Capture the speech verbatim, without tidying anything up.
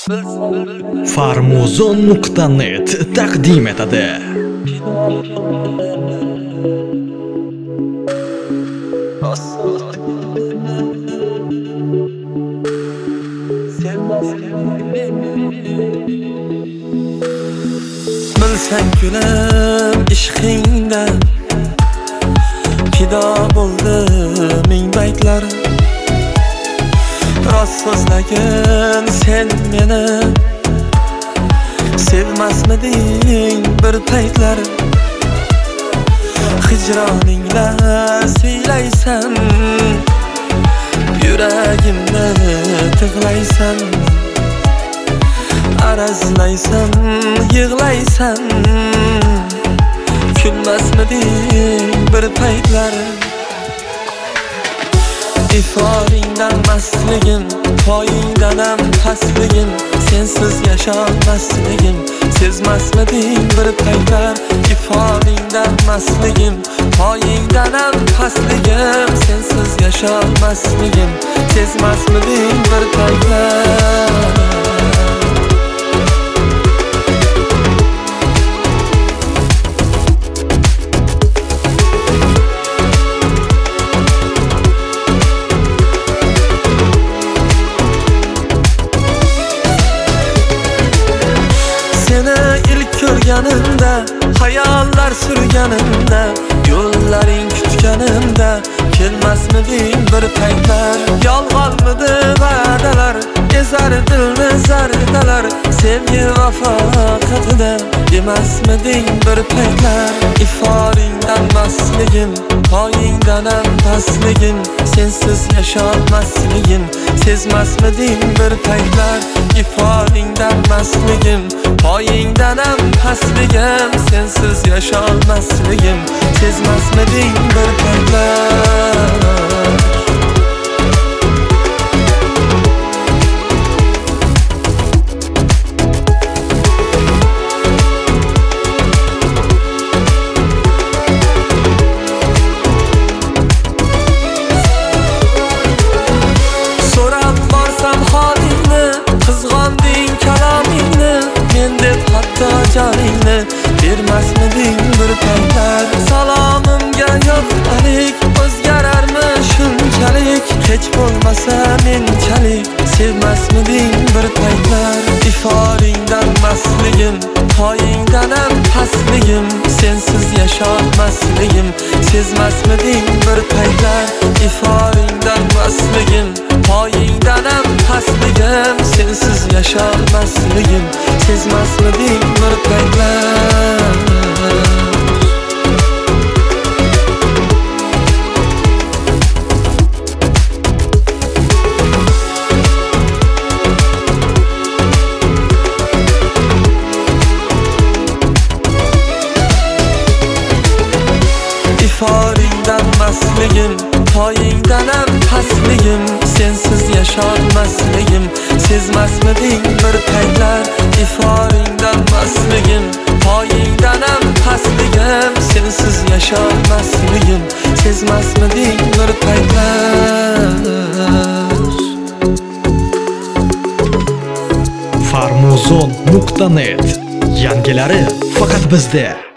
Farmuzon nuqta net taqdim etadi. Bilsang kulim ishqingda fido bo'ldi ming baytlar. Rost so'zlagin sen meni, sevmasmiding bir paytlar. Hijroningla siylaysan, yuragimni tig'laysan. Arazlaysan, yig'laysan, kulmasmiding bir paytlar. Iforingdan mastligim, poyingdanam pastligim, sensiz yasholmasligim, sezmasmiding bir paytlar. Iforingdan mastligim, poyingdanam pastligim, sensiz yasholmasligim, sezmasmiding bir paytlar. Ko'rganimda, hayallar surganimda, yo'llaring kutganimda, kelmasmiding bir paytlar. Yolg'onmidi va'dalar, ezar dilni zardalar, sevgi vafo qatida emasmiding bir paytlar. Iforingdan mastligim, poyingdanam pastligim, sensiz yasholmasligim, sezmasmiding bir paytlar. Iforingdan mastligim, poyingdanam pastligim, sensiz yasholmasligim, sezmasmiding bir paytlar. So'rab borsam holingni, qizg'onding kalomingni, men deb hatto joningni bermasmiding bir paytlar. Salomimga yo'q alik, o'zgararmi shunchalik, hech bo'lmasa menchalik, sevmasmiding bir paytlar. Iforingdan mastligim, poyingdanam pastligim, sensiz yasholmasligim, sezmasmiding bir paytlar. Iforingdan mastligim, poyingdanam pastligim, sensiz yasholmasligim, sezmasmiding bir paytlar. Iforingdan mastligim, poyingdanam pastligim, sensiz yasholmasligim, sezmasmiding bir paytlar. Iforingdan mastligim, poyingdanam pastligim, sensiz yasholmasligim, sezmasmiding bir paytlar. Farmuzon nuqta net yangilari faqat bizda.